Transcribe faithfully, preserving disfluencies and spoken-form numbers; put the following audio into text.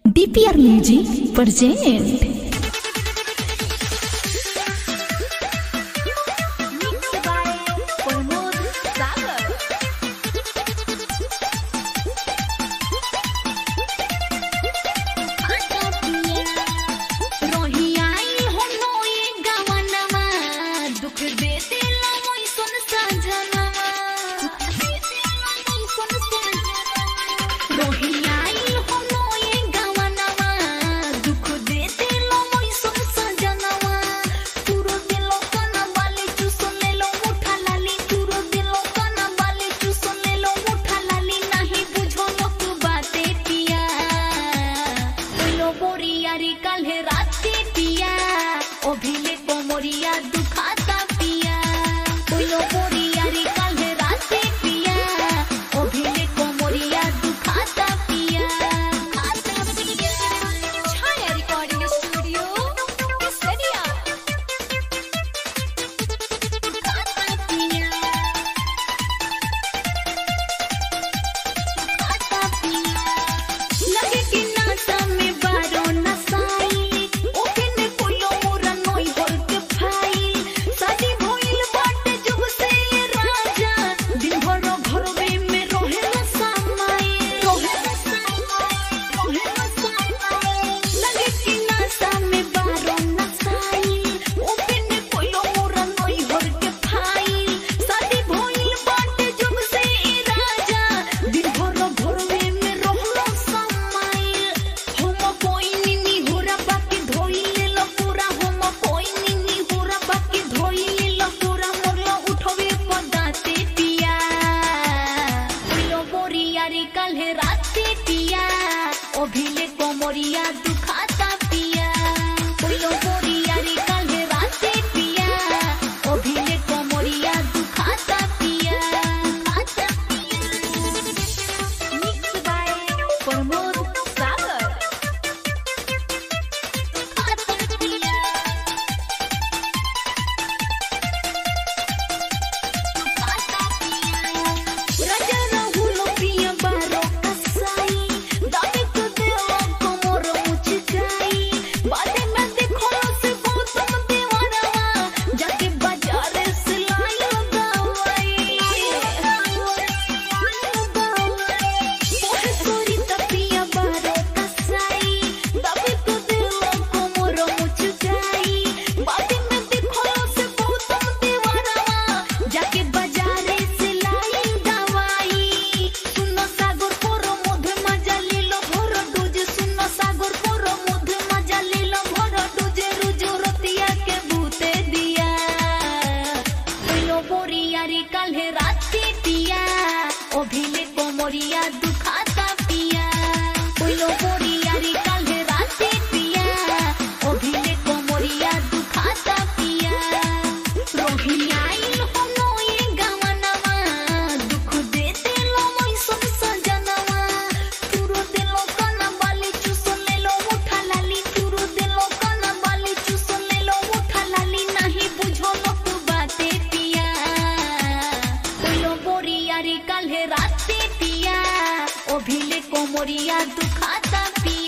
DPR music present ओभिले कोमरिया दुखाता पिया कोइलो बोरिया रे काल्हे राते पिया ओभिले कोमरिया दुखाता पिया खाता पिया छाया रिकॉर्डिंग स्टूडियो केसरिया खाता पिया खाता पिया लगे कि नाता में बारो नसाई काल्हे राते पिया ओभिले कोमरिया दुखाता पिया कोइलो बोरिया रे काल्हे राते पिया ओभिले कोमरिया दुखाता पिया खाता पिया मिक्स बाय प्रमोद सागर खाता पिया खाता पिया राजा काल्हे राते पिया ओभिले कोमरिया दुखाता पिया कोइलो बोरिया रे काल्हे राते पिया ओभिले कोमरिया दुखाता पिया रोहिया आइल होनो ये गावनवा दुख दे देलो मोई सब सजनवा तुरो देलो कना बाली चुसलेलो उठा लाली तुरो देलो कना बाली चुसलेलो उठा लाली नहीं बुझो लोक बाते पिया काल्हे राते पिया ओभिले कोमरिया दुखाता पिया।